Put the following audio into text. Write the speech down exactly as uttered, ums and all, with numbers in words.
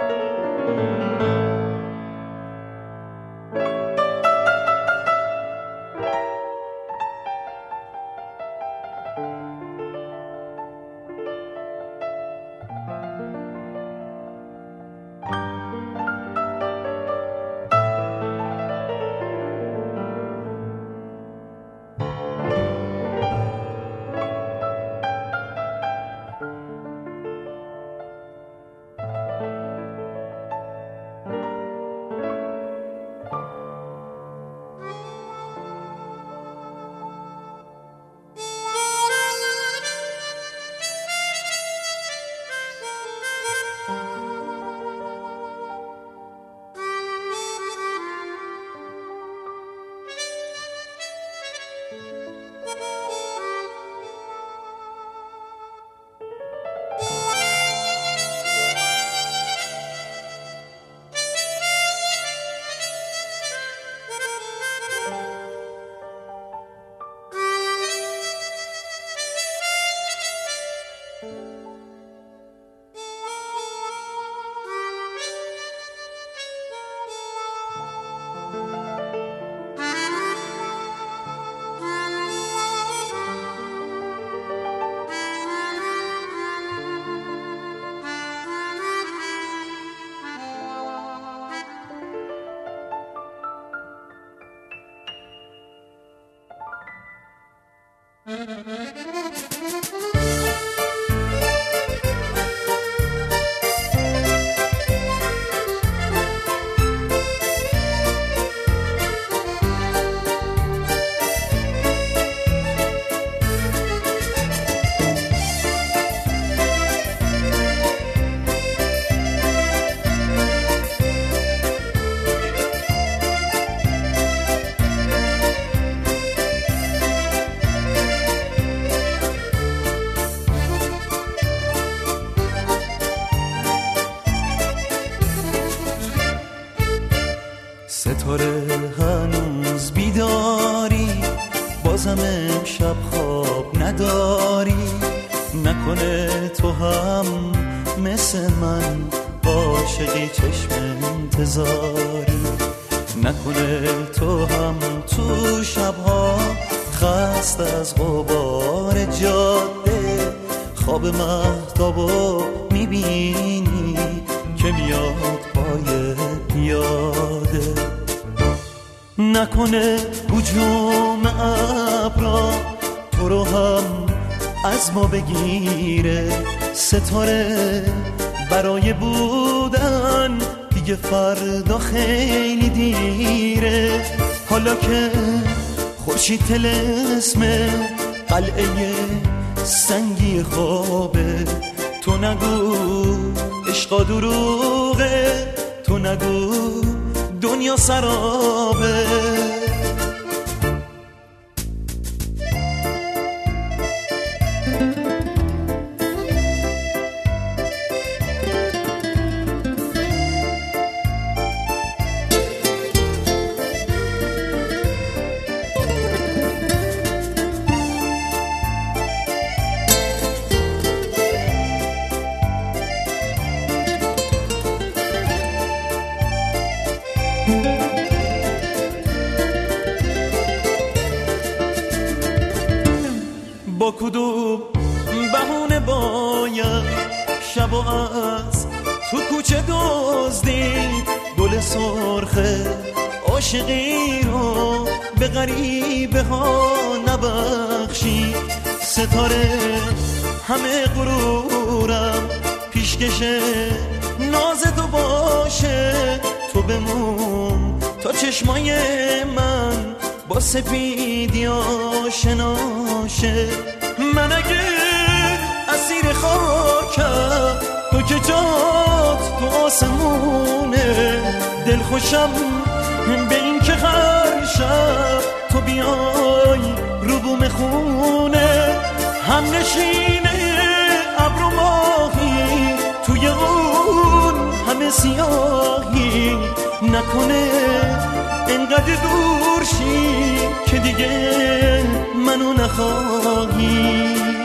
ستاره هنوز بیداری، بازم امشب خواب نداری، نکنه تو هم مثل من عاشقی چشم انتظاری، نکنه تو هم تو شبها خست از غبار جاده خواب مهتابو میبینی که میاد پای پیاده، نکنه هجوم ابرا تو رو هم از ما بگیره، ستاره برای بودن دیگه فردا خیلی دیره، حالا که خورشید طلسم قلعه سنگی خوابه، تو نگو عشقا دروغه، تو نگو دنیا سرابه. با کدوم بهونه باید شب و از تو کوچه دزدید گل سرخه عاشقی رو به غریبه ها نبخشی، ستاره همه غرورم پیشکشه ناز تو باشه، تو بمون تا چشمای من با سپیدی آشناشه، من اگه اسیر خاکم تو که جات تو آسمونه، دل خوشم به این که هر شب تو بیای رو بوم خونه، هم نشینه ابر و ماهی توی اون همه سیاهی، نکنه اینقدر دور شی که دیگه منو نخواهی.